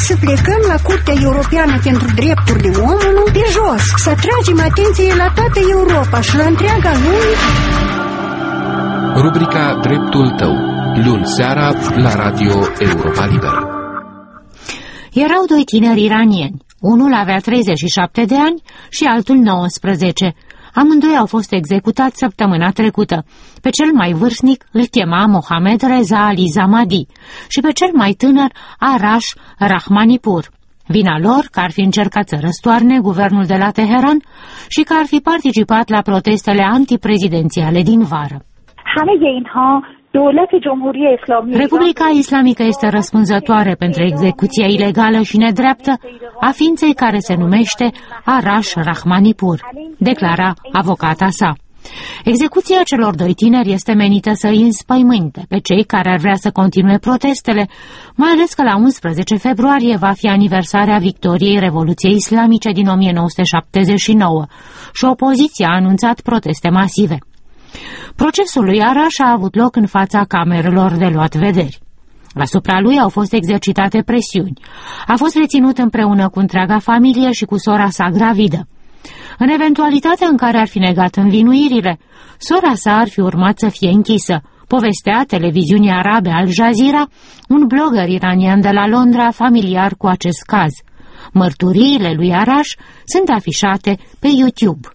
să plecăm la Curtea Europeană pentru Drepturile Omului de jos, să atragem atenție la toată Europa și la întreaga lume. Rubrica Dreptul Tău, luni seara la Radio Europa Liberă. Erau doi tineri iranieni. Unul avea 37 de ani și altul 19. Amândoi au fost executați săptămâna trecută. Pe cel mai vârstnic îl chema Mohamed Reza Ali Zamadi și pe cel mai tânăr Arash Rahmanipur. Vina lor că ar fi încercat să răstoarne guvernul de la Teheran și că ar fi participat la protestele antiprezidențiale din vară. Republica Islamică este răspunzătoare pentru execuția ilegală și nedreaptă a ființei care se numește Arash Rahmanipur, declara avocata sa. Execuția celor doi tineri este menită să îi înspăimânte pe cei care ar vrea să continue protestele, mai ales că la 11 februarie va fi aniversarea victoriei Revoluției Islamice din 1979 și opoziția a anunțat proteste masive. Procesul lui Arash a avut loc în fața camerelor de luat vederi. Asupra lui au fost exercitate presiuni. A fost reținut împreună cu întreaga familie și cu sora sa gravidă. În eventualitatea în care ar fi negat învinuirile, sora sa ar fi urmat să fie închisă, povestea televiziunii arabe Al Jazeera, un blogger iranian de la Londra familiar cu acest caz. Mărturiile lui Arash sunt afișate pe YouTube.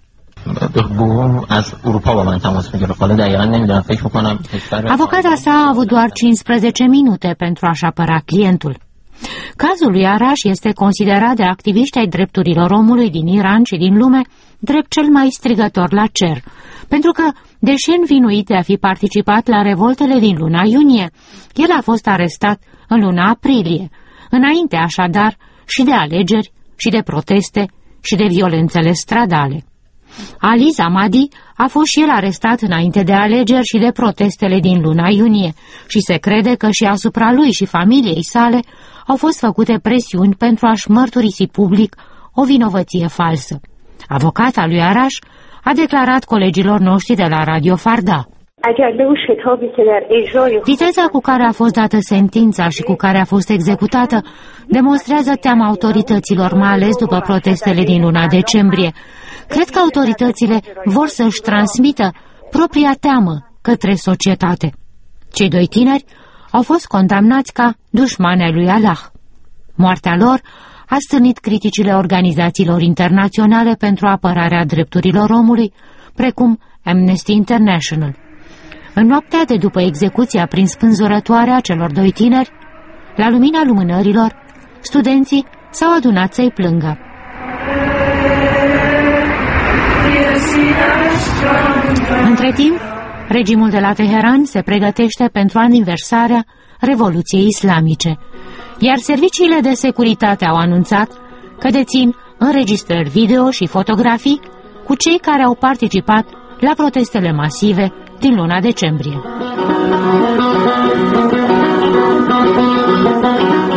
Avocata sa a avut doar 15 minute pentru a-și apăra clientul. Cazul lui Arash este considerat de activiști ai drepturilor omului din Iran și din lume drept cel mai strigător la cer, pentru că, deși învinuit de a fi participat la revoltele din luna iunie, el a fost arestat în luna aprilie, înainte așadar și de alegeri, și de proteste, și de violențele stradale. Ali Zamadi a fost și el arestat înainte de alegeri și de protestele din luna iunie și se crede că și asupra lui și familiei sale au fost făcute presiuni pentru a-și mărturisi public o vinovăție falsă. Avocata lui Arash a declarat colegilor noștri de la Radio Farda: viteza cu care a fost dată sentința și cu care a fost executată demonstrează teama autorităților, mai ales după protestele din luna decembrie. Cred că autoritățile vor să-și transmită propria teamă către societate. Cei doi tineri au fost condamnați ca dușmani ai lui Allah. Moartea lor a stârnit criticile organizațiilor internaționale pentru apărarea drepturilor omului, precum Amnesty International. În noaptea de după execuția prin spânzurătoare a celor doi tineri, la lumina lumânărilor, studenții s-au adunat să-i plângă. Între timp, regimul de la Teheran se pregătește pentru aniversarea Revoluției Islamice, iar serviciile de securitate au anunțat că dețin înregistrări video și fotografii cu cei care au participat la protestele masive din luna decembrie.